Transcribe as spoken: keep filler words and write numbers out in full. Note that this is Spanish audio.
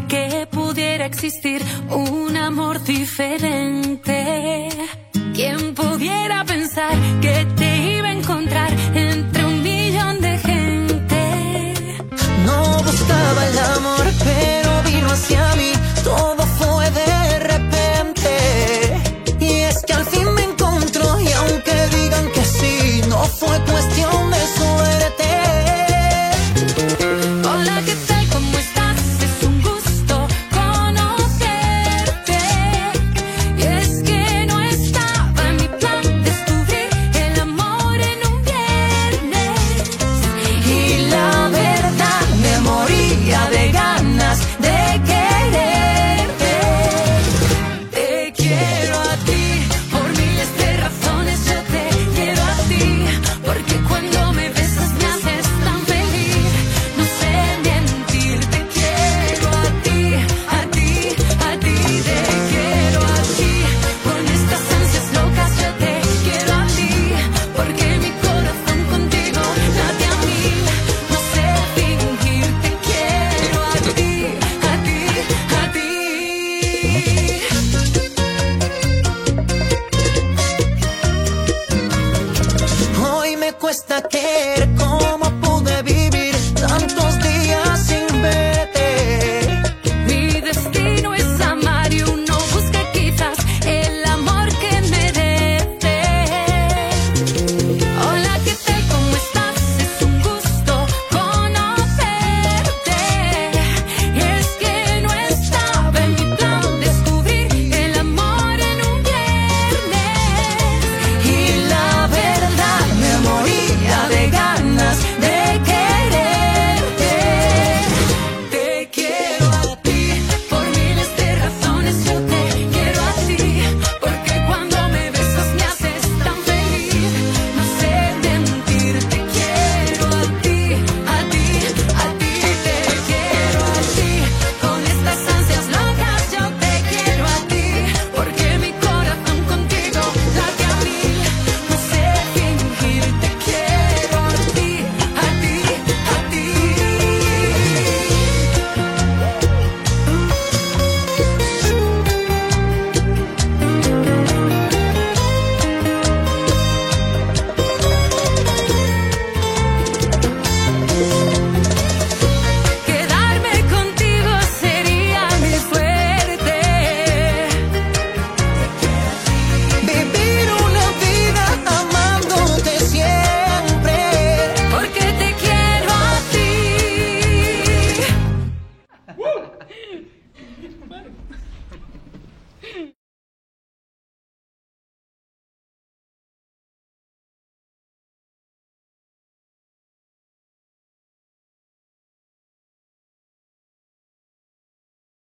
que pudiera existir un amor diferente. ¿Quién pudiera pensar que te iba a encontrar entre un millón de gente? No buscaba el amor, pero vino hacia mí. Todo fue de repente. Y es que al fin me encontró, y aunque digan que sí, no fue cuestión de suerte. Hola, ¿qué tal? ¿Cómo estás? Es un gusto conocerte. Y es que no estaba en mi plan descubrir el amor en un viernes. Y la verdad me moría de ganas de quererte. Te quiero a ti, por miles de razones yo te quiero a ti. Porque cuando me besas me haces tan feliz. No sé mentir, te quiero a ti, a ti, a ti. Te quiero a ti, con estas ansias locas yo te quiero a ti. Porque mi corazón contigo late a mil. No sé fingir, te quiero a ti, a ti, a ti. Hoy me cuesta creer cómo pude vivir tantos días sin verte. Mi destino es amar y uno busca quizás el amor que merece. Hola, ¿qué tal? ¿Cómo estás? Es un gusto conocerte. Y es que no estaba en mi plan descubrir el amor en un viernes. Y la verdad me moría de ganas de quererte. Te quiero a ti, por miles de razones yo te quiero a ti. Porque cuando me besas me haces tan feliz. No sé mentir, te quiero a ti, a ti, a ti. Te quiero a ti, con estas ansias locas yo te quiero a ti. Porque mi corazón contigo late a mil. No sé fingir, te quiero a ti, a ti, a ti. Quedarme contigo sería mi suerte. Vivir una vida amándote siempre. Porque te quiero a ti.